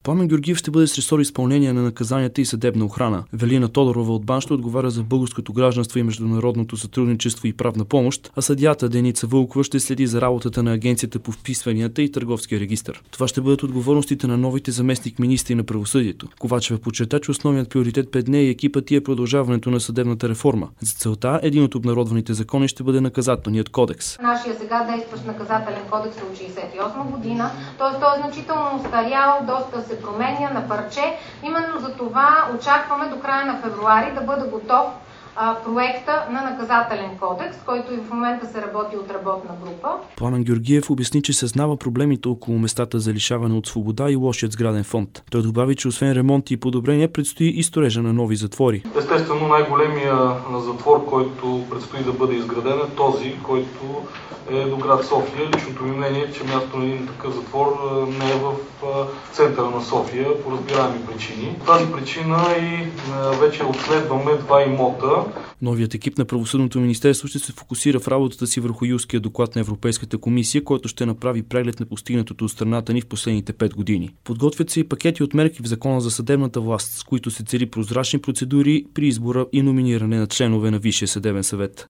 Пламен Георгиев ще бъде с ресор изпълнение на наказанията и съдебна охрана. Велина Тодорова от БАН ще отговаря за българското гражданство и международното сътрудничество и правна помощ, а съдията Деница Вълкова ще следи за работата на Агенцията по вписванията и Търговския регистър. Това ще бъдат отговорностите на новите заместник-министри на правосъдието. Ковачева подчерта, че основният приоритет пред нея и екипът е продължаването на съдебната реформа. За целта един от обнародваните закони ще бъде наказателният кодекс. Нашия сега действащ наказателен кодекс е от 1968 година, т.е. той е значително устарял, доста се променя на парче. Именно за това очакваме до края на февруари да бъде готов проекта на наказателен кодекс, който и в момента се работи от работна група. Пламен Георгиев обясни, че съзнава проблемите около местата за лишаване от свобода и лошият сграден фонд. Той добави, че освен ремонти и подобрения, предстои и строежа на нови затвори. Естествено, най-големия затвор, който предстои да бъде изграден, е този, който е до град София. Личното ми мнение е, че място на един такъв затвор не е в центъра на София по разбираеми причини. По тази причина и вече обследваме два имота. Новият екип на Правосъдното министерство ще се фокусира в работата си върху юлския доклад на Европейската комисия, който ще направи преглед на постигнатото от страната ни в последните 5 години. Подготвят се и пакети от мерки в Закона за съдебната власт, с които се цели прозрачни процедури при избора и номиниране на членове на Висшия съдебен съвет.